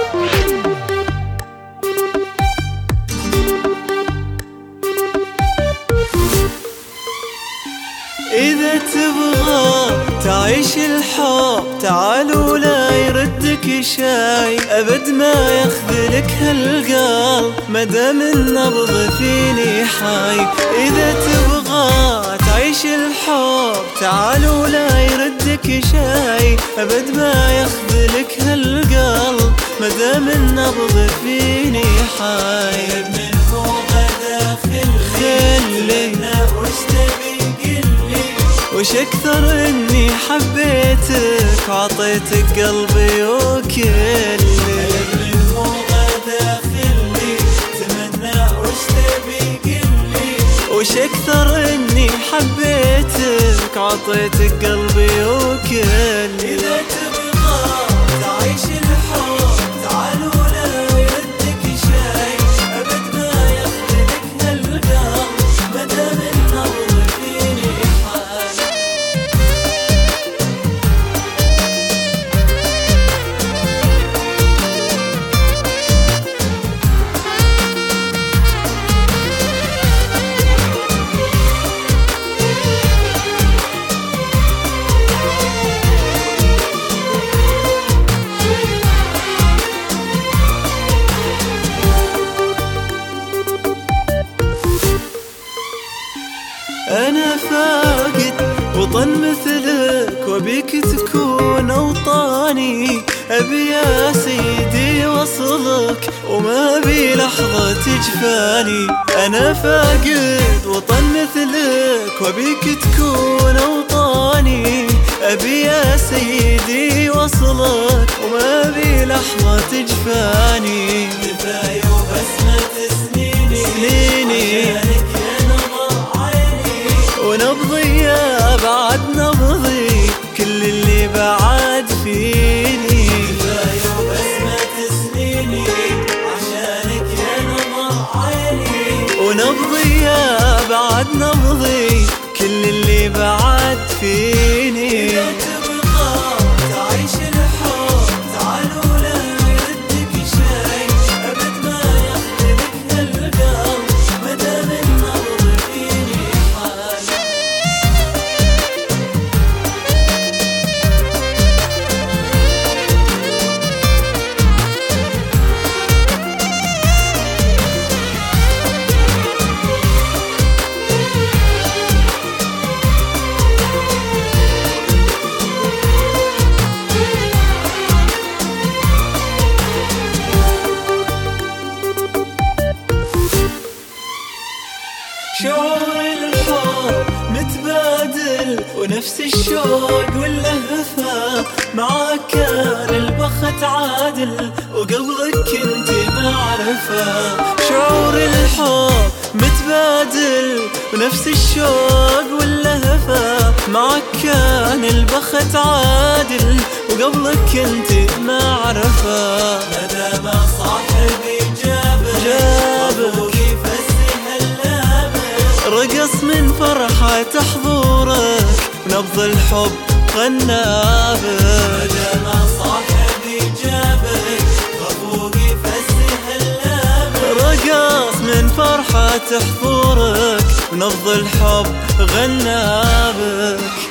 إذا تبغى تعيش الحب تعال ولا يردك شاي، أبد ما يخذلك هالقلب مدام النبض فيني حي. إذا تبغى تعيش الحب تعال ولا يردك شاي، أبد ما يخذلك هالقلب مدام النبض فيني حي. من فوق داخل خلي وش أكثر إني حبيتك وعطيتك قلبي وكلي. من فوق داخلي تمنى وش تبي قلي، وش أكثر إني حبيتك وعطيتك قلبي وكلي. إذا تبغى تعيش الحب تعال ولا يردك شاي، أبد ما يخذلك هالقلب مدام النبض فيني حي. أنا فاقد وطن مثلك وبيك تكون أوطاني، أبي يا سيدي وصلك وما بي لحظة تجفاني. أنا فاقد وطن مثلك وبيك تكون أوطاني، أبي يا سيدي وصلك وما بي لحظة تجفاني. كفاية وبسمة سنيني ونبضي يا بعد نبضي كل اللي بعد فيني. كفاية وبسمة سنيني عشانك يا نظر عيني، ونبضي يا بعد نبضي كل اللي بعد فيني. إذا تبغى تعيش الحب تعال ولا يردك شاي، أبد ما يخذلك هالقلب مدام النبض فيني حي. شعور الحب متبادل ونفس الشوق واللهفة، معاك كان البخت عادل وقلبك كنت معرفة. شعور الحب متبادل ونفس الشوق واللهفة، معاك كان البخت عادل وقبلك كنت معرفة. مدام صاحبي جابك رقص من فرحة حضورك ونبض الحب غنابك. مدام صاحبي جابك غفوقي فسح اللابك، رقص من فرحة حضورك ونبض الحب غنابك.